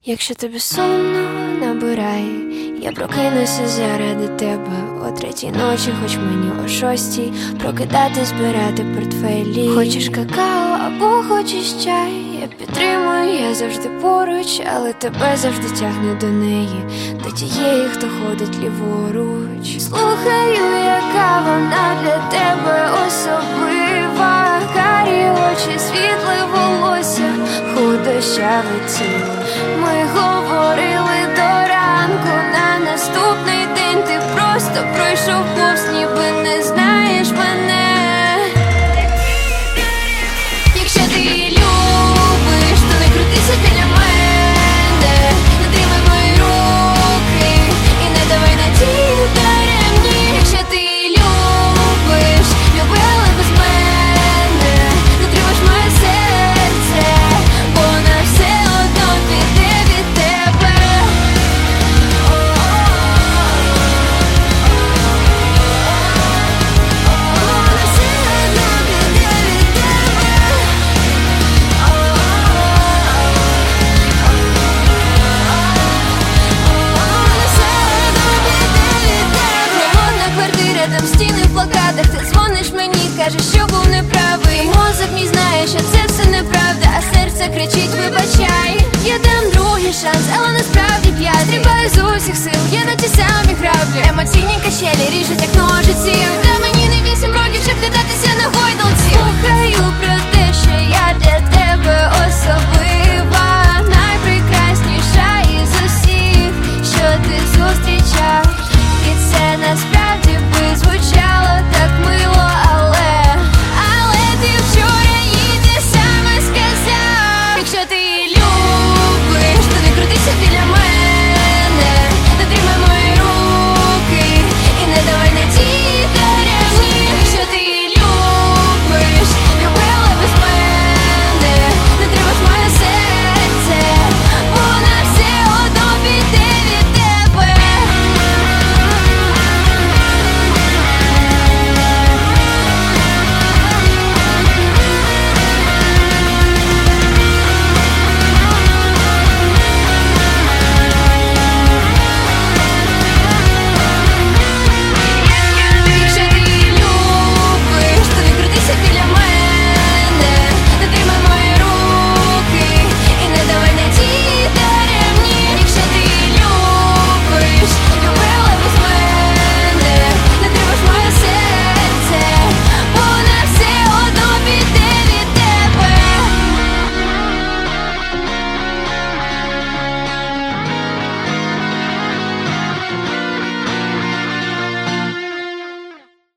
Якщо тобі сумно, набирай, я прокинуся заради тебе о 3-й ночі, хоч мені о 6-й прокидати, збирати портфелі. Хочеш какао або хочеш чай, я підтримую, я завжди поруч, але тебе завжди тягне до неї, до тієї, хто ходить ліворуч. Слухаю, яка вона для тебе особлива, карі очі, світле волосся, худощаве тіло. Ми говорили до ранку, на наступний день ти просто пройшов повз, ніби не знаєш мене. Якщо ти її любиш, то не крутися біля мене, не тримай мої руки і не давай надію даремні. Якщо ти її любиш, люби, але без мене, не тримаєш моє серце, бо вона все одно піде від тебе. Вона все одно піде від тебе. Вона все одно піде від тебе. Холодна квартира, там стіни в плакатах, ти дзвониш мені, кажеш, що був неправий. Мозок мій знає, що це все неправда, а серце кричить, вибачай. Я дам другий шанс, але насправді п'ятий. Стрибаю з усіх сил, я на ті самі граблі. Емоційні качелі ріжуть як нож.